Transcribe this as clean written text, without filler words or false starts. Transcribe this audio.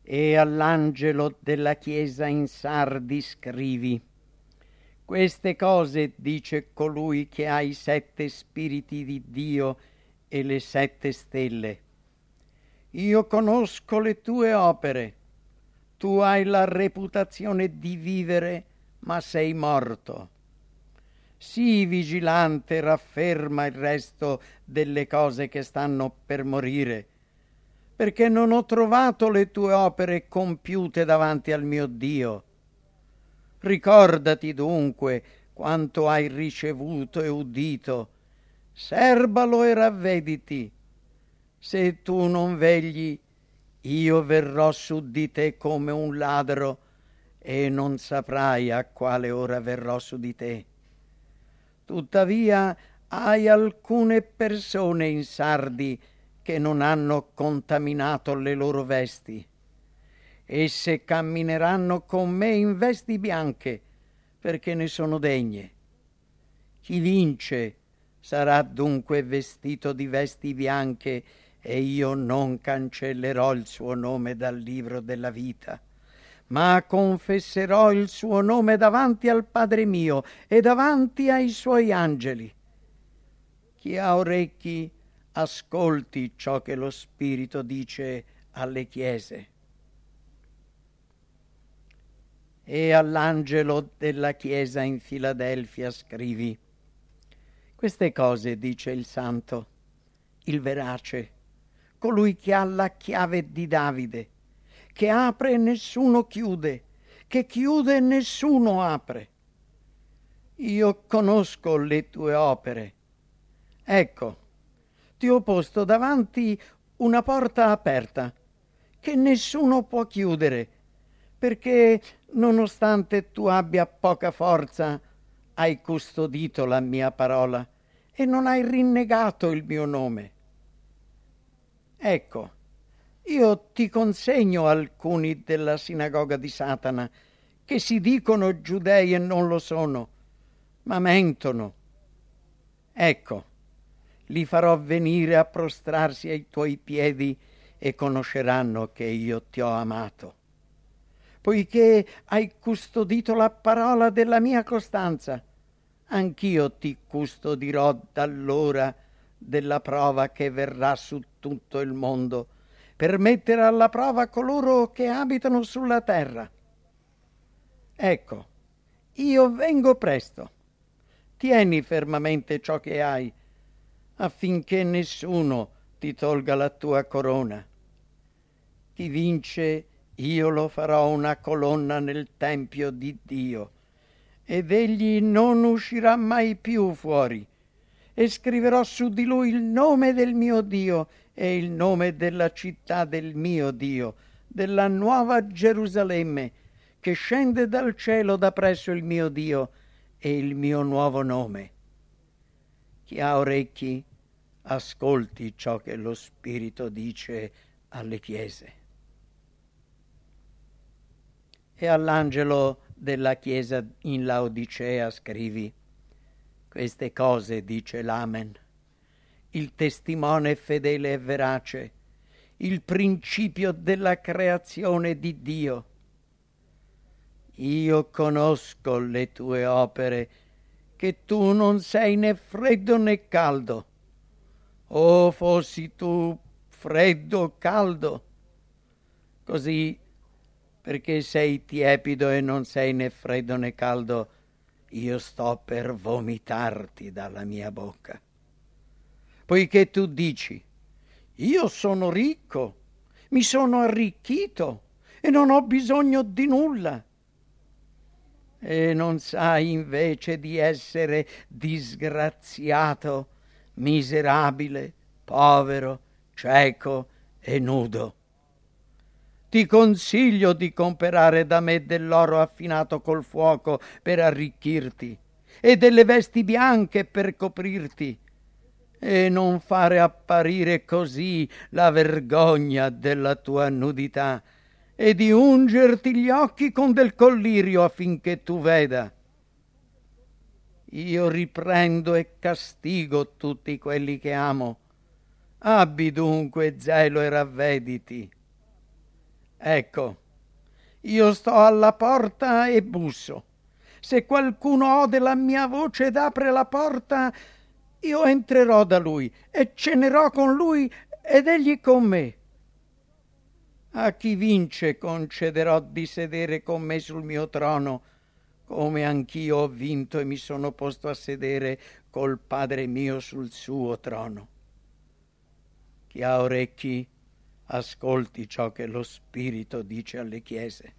E all'angelo della chiesa in Sardi scrivi: queste cose dice colui che ha i 7 spiriti di Dio e le 7 stelle. Io conosco le tue opere. Tu hai la reputazione di vivere, ma sei morto. Sii vigilante, rafferma il resto delle cose che stanno per morire, perché non ho trovato le tue opere compiute davanti al mio Dio. Ricordati dunque quanto hai ricevuto e udito, serbalo e ravvediti. Se tu non vegli, io verrò su di te come un ladro e non saprai a quale ora verrò su di te. Tuttavia hai alcune persone in Sardi che non hanno contaminato le loro vesti. Esse cammineranno con me in vesti bianche, perché ne sono degne. Chi vince sarà dunque vestito di vesti bianche, e io non cancellerò il suo nome dal libro della vita, ma confesserò il suo nome davanti al Padre mio e davanti ai suoi angeli. Chi ha orecchi, ascolti ciò che lo Spirito dice alle chiese. E all'angelo della chiesa in Filadelfia scrivi: queste cose dice il santo, il verace, colui che ha la chiave di Davide, che apre e nessuno chiude, che chiude e nessuno apre. Io conosco le tue opere. Ecco, ti ho posto davanti una porta aperta, che nessuno può chiudere, perché, nonostante tu abbia poca forza, hai custodito la mia parola e non hai rinnegato il mio nome. Ecco, io ti consegno alcuni della sinagoga di Satana, che si dicono giudei e non lo sono, ma mentono. Ecco, li farò venire a prostrarsi ai tuoi piedi e conosceranno che io ti ho amato. Poiché hai custodito la parola della mia costanza, anch'io ti custodirò dall'ora della prova che verrà su tutto il mondo, per mettere alla prova coloro che abitano sulla terra. Ecco, io vengo presto. Tieni fermamente ciò che hai, affinché nessuno ti tolga la tua corona. Chi vince, io lo farò una colonna nel tempio di Dio, ed egli non uscirà mai più fuori. E scriverò su di lui il nome del mio Dio e il nome della città del mio Dio, della nuova Gerusalemme, che scende dal cielo da presso il mio Dio, e il mio nuovo nome. Chi ha orecchi, ascolti ciò che lo Spirito dice alle chiese. E all'angelo della chiesa in Laodicea scrivi: queste cose dice l'Amen, il testimone fedele e verace, il principio della creazione di Dio. Io conosco le tue opere, che tu non sei né freddo né caldo. Oh, fossi tu freddo o caldo! Così, perché sei tiepido e non sei né freddo né caldo, io sto per vomitarti dalla mia bocca. Poiché tu dici: io sono ricco, mi sono arricchito e non ho bisogno di nulla. E non sai invece di essere disgraziato, miserabile, povero, cieco e nudo. Ti consiglio di comperare da me dell'oro affinato col fuoco per arricchirti, e delle vesti bianche per coprirti, e non fare apparire così la vergogna della tua nudità, e di ungerti gli occhi con del collirio affinché tu veda. Io riprendo e castigo tutti quelli che amo. Abbi dunque zelo e ravvediti. Ecco, io sto alla porta e busso. Se qualcuno ode la mia voce ed apre la porta, io entrerò da lui e cenerò con lui ed egli con me. A chi vince concederò di sedere con me sul mio trono, come anch'io ho vinto e mi sono posto a sedere col Padre mio sul suo trono. Chi ha orecchi, ascolti ciò che lo Spirito dice alle chiese.